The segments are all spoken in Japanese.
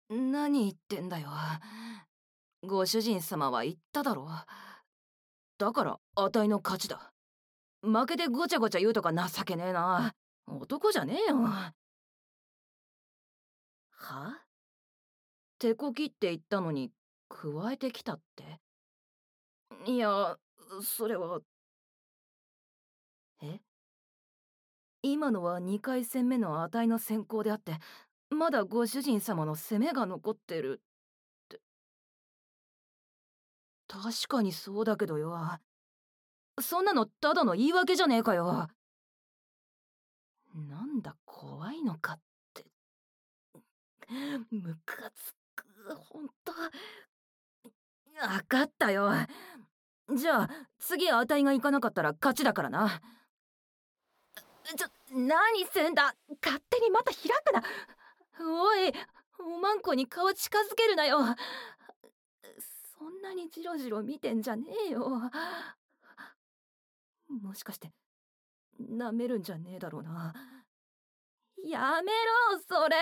何言ってんだよ。ご主人様は言っただろ。だからあたいの勝ちだ。負けてごちゃごちゃ言うとか情けねえな。男じゃねえよ。は？手こきって言ったのに加えてきたって？いや、それは。え？今のは2回戦目の値の先行であって、まだご主人様の攻めが残ってるって。確かにそうだけどよ。そんなのただの言い訳じゃねえかよ。なんだ怖いのかって。ムカつく、ほんと。わかったよ。じゃあ次値がいかなかったら勝ちだからな。何すんだ。勝手にまた開くな。おい、おまんこに顔近づけるなよ。そんなにジロジロ見てんじゃねえよ。もしかして舐めるんじゃねえだろうな。やめろそれ。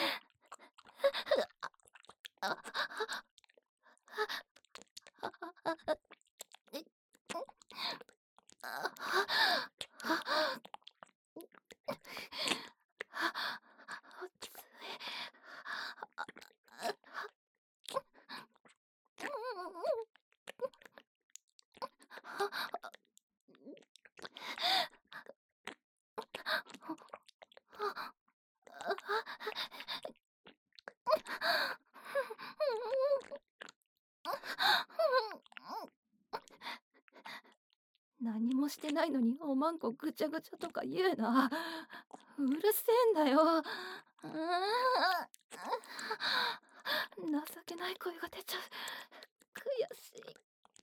何もしてないのにおまんこぐちゃぐちゃとか言うな。うるせえんだよ。情けない声が出ちゃう。悔しい。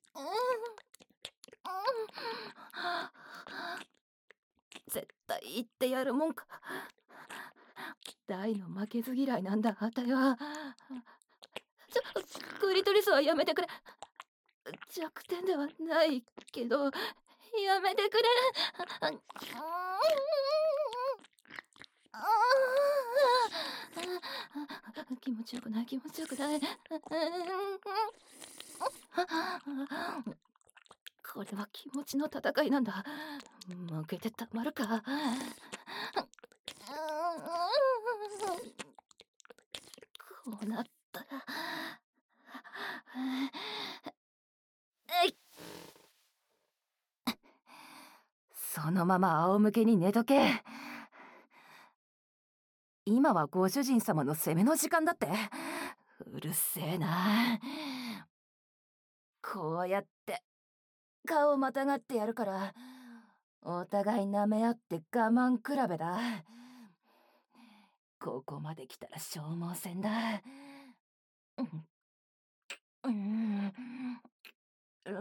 絶対言ってやるもんか。大の負けず嫌いなんだあたいは。クリトリスはやめてくれ。弱点ではないけどやめてくれ。気持ちよくない気持ちよくない。これは気持ちの戦いなんだ。負けてたまるか。こうなったらえい。そのまま仰向けに寝とけ。今はご主人様の攻めの時間だって。うるせえな。こうやって顔またがってやるから、お互い舐め合って我慢比べだ。ここまで来たら消耗戦だ。うん、うん、うん、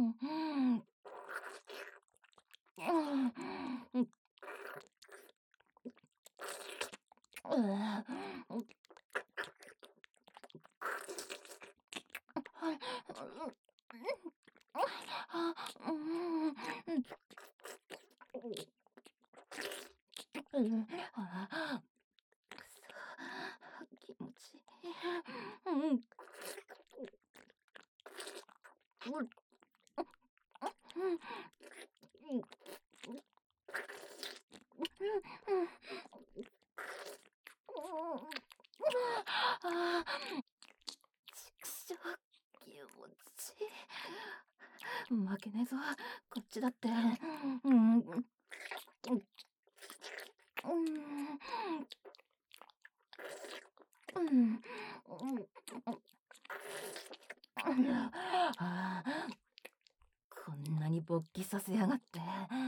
うん、気持ちいい。ちくしょう、気持ちいい。負けねえぞ、こっちだって。うん、うん、うん、こんなに勃起させやがって。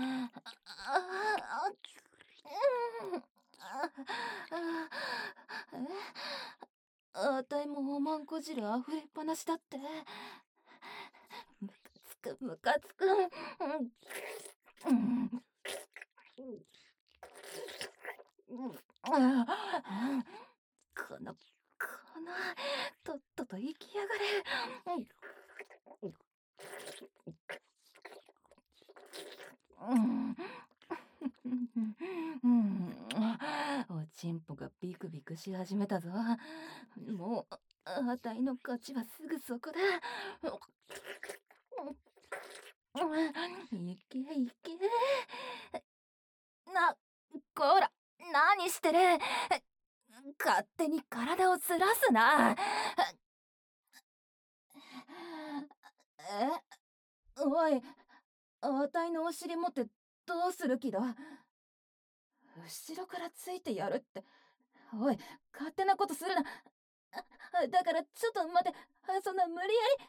あたいもおまんこ汁溢れっぱなしだって。ムカつくムカつく。このとっとと行きやがれ。 うん、おちんぽがビクビクし始めたぞ。もう、あたいの勝ちはすぐそこだ。いけいけ。こら、何してる。勝手に体をずらすな。おい、あたいのお尻持ってどうする気だ。後ろからついてやるって。おい、勝手なことするな。だからちょっと待って。そんな無理やり。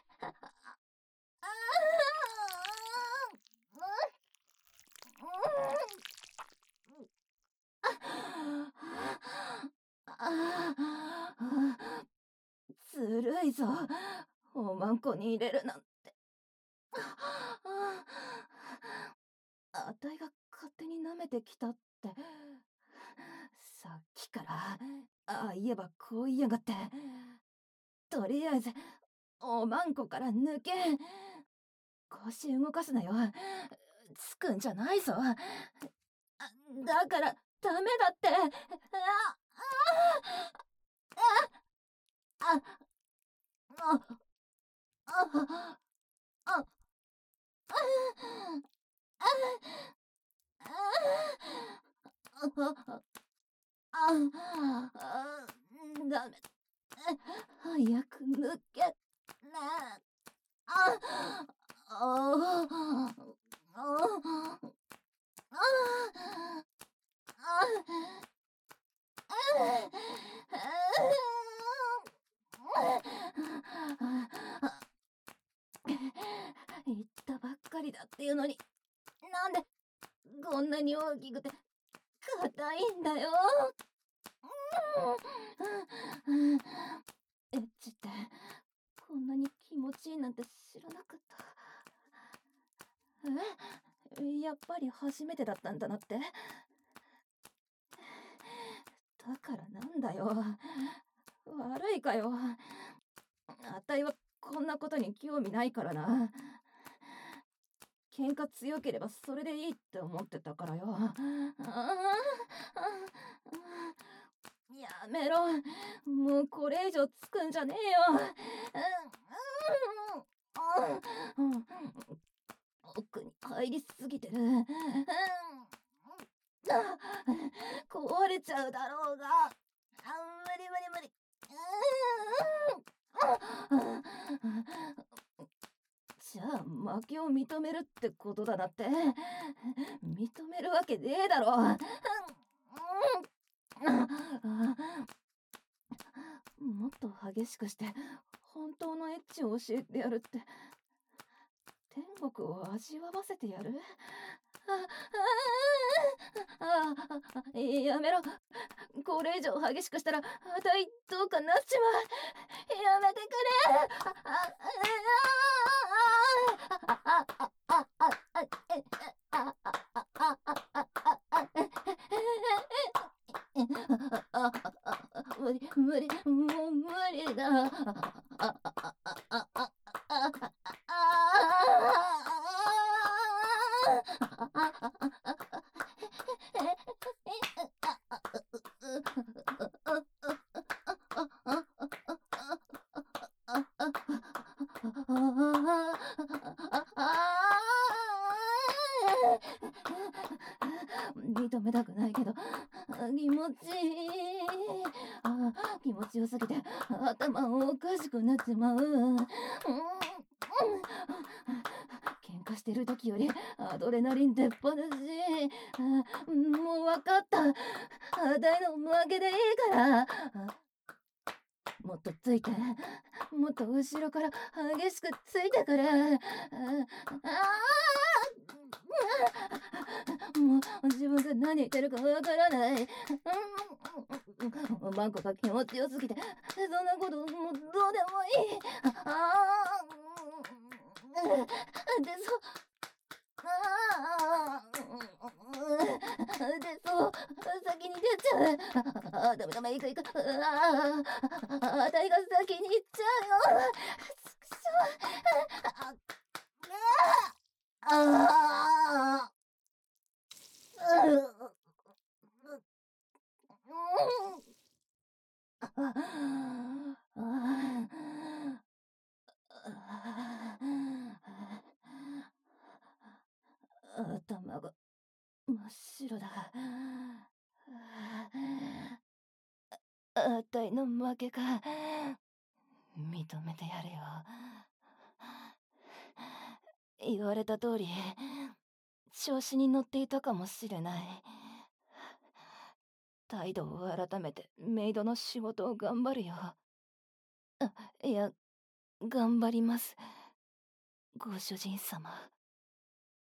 ずるいぞ。おまんこに入れるなんて。あたいが勝手に舐めてきたって。さっきから、ああ言えばこう言いやがって。とりあえず、おまんこから抜け。腰動かすなよ。つくんじゃないぞ。だから、ダメだって。あ、あ、あ、あ、ダメ。早く抜け。ねえ。あ、あ、あ、言ったばっかりだっていうのに、なんでこんなに大きくて硬いんだよ。エッチってこんなに気持ちいいなんて知らなかった。やっぱり初めてだったんだなって。だからなんだよ。悪いかよ。あたいはこんなことに興味ないからな。喧嘩強ければそれでいいって思ってたからよ。やめろ。もうこれ以上つくんじゃねえよ。奥に入りすぎてる。壊れちゃうだろうが。無理無理無理。じゃあ負けを認めるってことだなって。認めるわけねえだろ。もっと激しくして本当のエッチを教えてやるって。天国を味わわせてやる。やめろ。これ以上激しくしたらあたいどうかなっちまう。やめてくれ。無理、もう無理だ。認めたくないけど気持ちいい。気持ちよすぎて頭おかしくなっちまう。喧嘩してる時よりアドレナリン出っ放し。もうわかった。あたいの負けでいいから。もっとついて、もっと後ろから激しくついてくれ。もう自分が何言ってるかわからない。マンコが気持ちよすぎて、そんなこともうどうでもいい。で先に出ちゃう。ダメダメ、行く行く。あたいが先に行っちゃうよ。くそ。ああ。 頭が真っ白だ。あたいの負けか。認めてやれよ。言われた通り、調子に乗っていたかもしれない。態度を改めてメイドの仕事を頑張るよ。いや、頑張ります。ご主人様。